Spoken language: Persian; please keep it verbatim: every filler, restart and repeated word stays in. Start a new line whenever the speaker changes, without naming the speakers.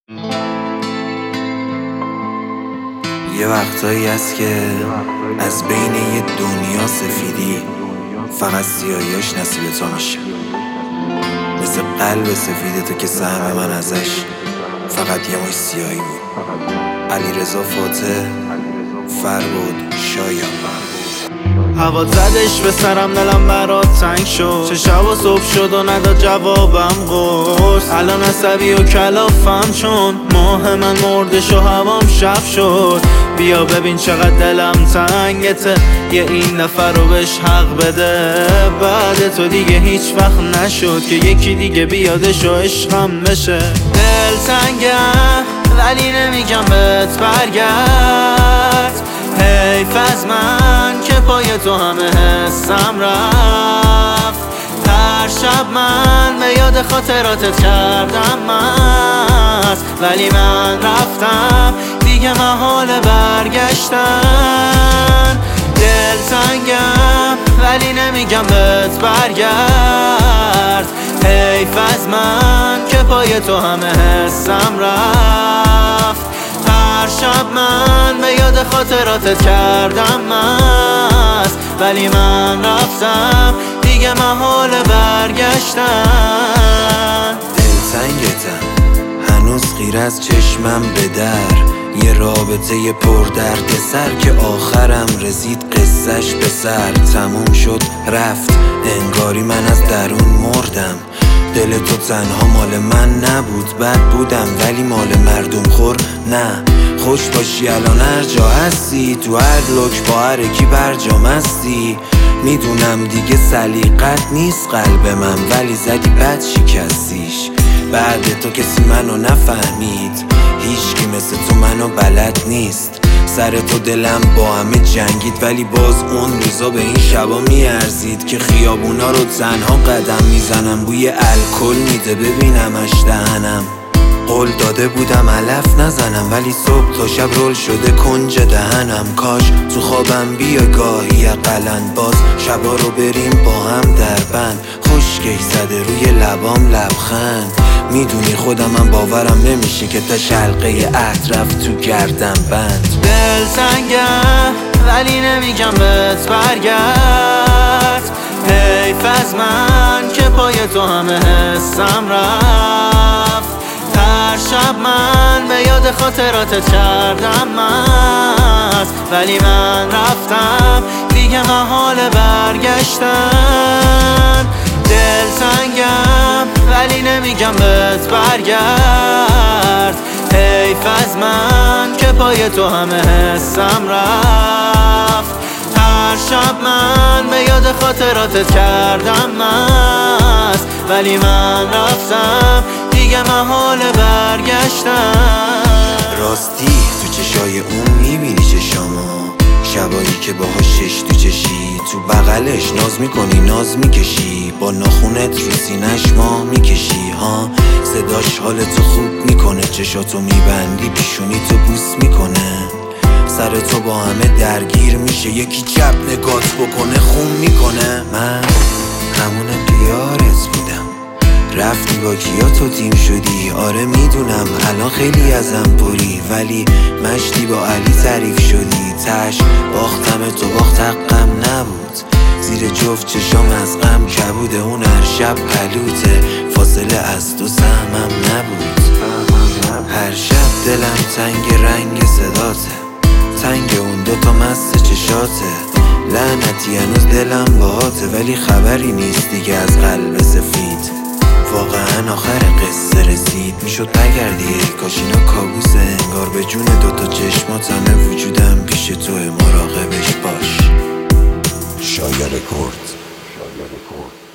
یه وقتایی هست که از بین یه دنیا سفیدی فقط سیاهیاش نصیب تو میشه، مثل قلب سفیدتو که سهم من ازش فقط یه مش سیاهی بود. علیرضا فاتح، فربود شایان.
هوا زدش به سرم، دلم برات تنگ شد. چه شب و صبح شد و نداد جوابم قرص. الان عصبی و کلافم چون ماه من مردش و هوام شب شد. بیا ببین چقدر دلم تنگته، یه این نفر رو بهش حق بده. بعد تو دیگه هیچ وقت نشد که یکی دیگه بیادش و عشقم بشه. دل تنگم ولی نمیگم بهت برگرد. حیف از من که پای تو همه حسم رفت. هر شب من به یاد خاطراتت کردم مست، ولی من رفتم دیگه محال برگشتن. دل تنگم ولی نمیگم بهت برگرد. حیف از من که پای تو همه حسم رفت. هر شب من به یاد خاطراتت کردم مست، ولی من رفتم دیگه محال برگشتن.
دلتنگتم هنوز غیر از چشمم به در، یه رابطه پر درد سر که آخرم رسید قصهش به سر. تموم شد رفت انگاری من از درون مردم. دل تو تنها مال من نبود، بد بودم ولی مال مردم خور نه. خوش باشی الان هر جا هستی، تو هر لوک با هر کی برجام هستی. میدونم دیگه سلیقت نیست قلب من، ولی زدی بد شکستیش. بعد تو کسی منو نفهمید، هیچکی مثل تو منو بلد نیست. سر تو دلم با همه جنگید، ولی باز اون روزا به این شبا میارزید که خیابونا رو تنها قدم میزنم. بوی الکل میده ببینمش دهنم. قول داده بودم علف نزنم، ولی صبح تا شب رول شده کنج دهنم. کاش تو خوابم بیا گاهی اقلن، باز شبا رو بریم با هم در بند. خشکش زده روی لبام لبخند. میدونی خودم من باورم نمیشه که تا شلقه اطرف تو گردم بند.
دل تنگم ولی نمیگم بهت برگرد. حیف از من که پای تو همه حسم رفت. هر شب من به یاد خاطراتت کردم مست، ولی من رفتم دیگه محال برگشتن. دل تنگم ولی نمیگم بهت برگرد. حیف از من که پای تو همه حسم رفت. هر شب من به یاد خاطراتت کردم مست، ولی من رفتم دیگه محال برگشتن.
راستی تو چشای اون میبینی چشامو، شبایی که باهاش شش تو چشی. تو بغلش ناز میکنی ناز میکشی، با ناخونت رو سینش ماه میکشی ها. صداش حالتو خوب میکنه، چشاتو میبندی پیشونی تو بوس میکنه. سر تو با همه درگیر میشه، یکی چپ نگات بکنه خون میکنه. من همون دیارت بودم، رفتی با کیا تو تیم شدی. آره میدونم الان خیلی ازم پری، ولی مشتی با علی تعریف شدی. تش باختم تو باخت حقم نبود، زیر جفت چشام از غم کبوده. اون هر شب پلوته، فاصله از تو سهمم نبود. هر شب دلم تنگ رنگ صداته، تنگ اون دوتا مست چشاته. لعنتی هنوز دلم باهاته، ولی خبری نیست دیگه از قلب سفید. واقعا آخر قصه رسید، میشد نگردی کاش اینا کابوسه. انگار به جون دوتا چشمات همه وجودم پیش توی، مراقبش باش. شایان کرد.